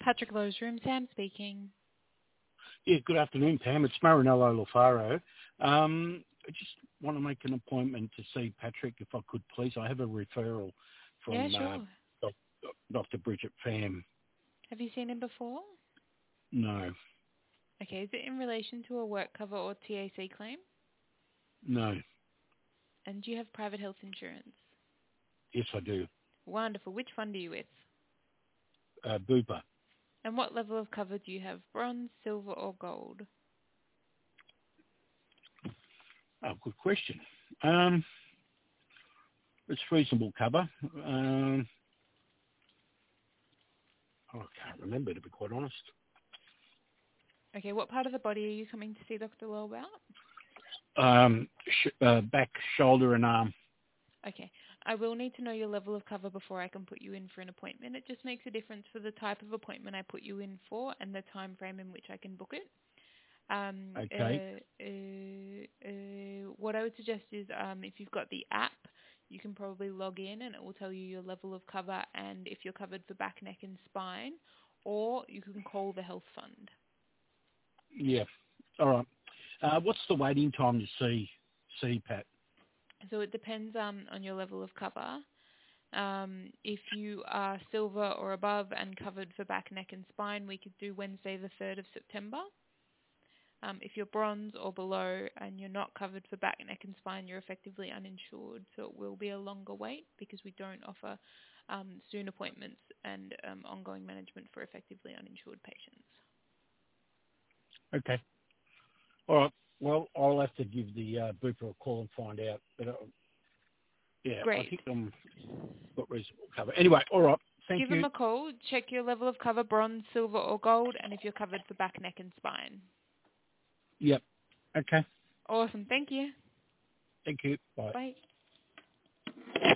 Patrick Lowe's room, Sam speaking. Yeah, good afternoon, Pam. It's Marinello Lafaro. I just want to make an appointment to see Patrick, if I could, please. I have a referral Yeah, from sure. Dr. Bridget Pham. Have you seen him before? No, Okay, is it in relation to a work cover or TAC claim? no. And do you have private health insurance? Yes, I do. Wonderful. Which fund are you with? Bupa. And what level of cover do you have? Bronze, silver or gold? Oh, good question. It's reasonable cover. I can't remember, to be quite honest. Okay, what part of the body are you coming to see Dr. Lowe about? Back, shoulder and arm. Okay, I will need to know your level of cover before I can put you in for an appointment. It just makes a difference for the type of appointment I put you in for and the time frame in which I can book it. Okay. What I would suggest is if you've got the app, you can probably log in and it will tell you your level of cover and if you're covered for back, neck and spine, or you can call the health fund. Yeah. All right. What's the waiting time to see Pat? So it depends on your level of cover. If you are silver or above and covered for back, neck and spine, we could do Wednesday the 3rd of September. If you're bronze or below and you're not covered for back, neck and spine, you're effectively uninsured. So it will be a longer wait because we don't offer soon appointments and ongoing management for effectively uninsured patients. Okay. All right. Well, I'll have to give the Bupa a call and find out. But yeah, I Great. think I'm got reasonable cover. Anyway, all right. Thank Give them you. a call, check your level of cover, bronze, silver or gold, and if you're covered for back, neck and spine. Yep. Okay. Awesome. Thank you. Thank you. Bye. Bye.